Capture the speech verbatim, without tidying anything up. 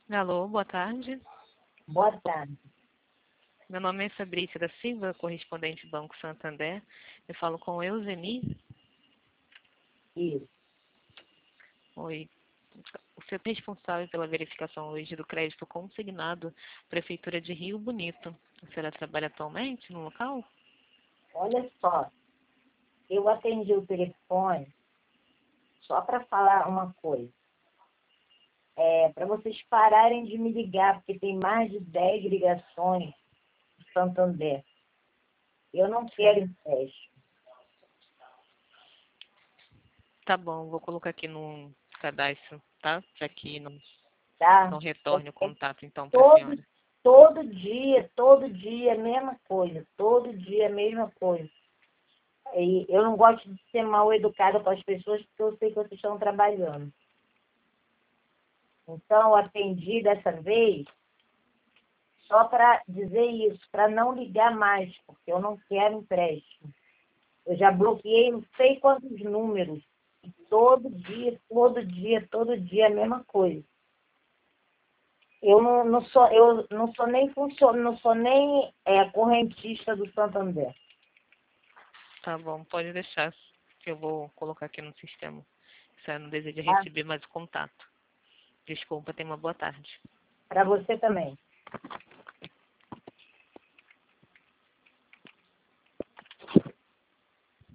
Alô, boa tarde. Boa tarde. Meu nome é Fabrícia da Silva, correspondente do Banco Santander. Eu falo com Euseni. Isso. Oi. O senhor é responsável pela verificação hoje do crédito consignado Prefeitura de Rio Bonito. A senhora trabalha atualmente no local? Olha só, eu atendi o telefone só para falar uma coisa. É, para vocês pararem de me ligar, porque tem mais de dez ligações do Santander. Eu não quero empréstimo. Tá bom, vou colocar aqui no cadastro, tá? Já que não, Tá? não retorne o Porque contato, então, para a todo, senhora. todo dia, todo dia a mesma coisa. Todo dia a mesma coisa. E eu não gosto de ser mal educada com as pessoas, porque eu sei que vocês estão trabalhando. Então, eu atendi dessa vez só para dizer isso, para não ligar mais, porque eu não quero empréstimo. Eu já bloqueei não sei quantos números. E todo dia, todo dia, todo dia a mesma coisa. Eu não, não sou, eu não sou nem funcionário, não sou nem é, correntista do Santander. Tá bom, pode deixar, que eu vou colocar aqui no sistema. A senhora não deseja Tá? receber mais o contato. Desculpa, tenha uma boa tarde. Para você também.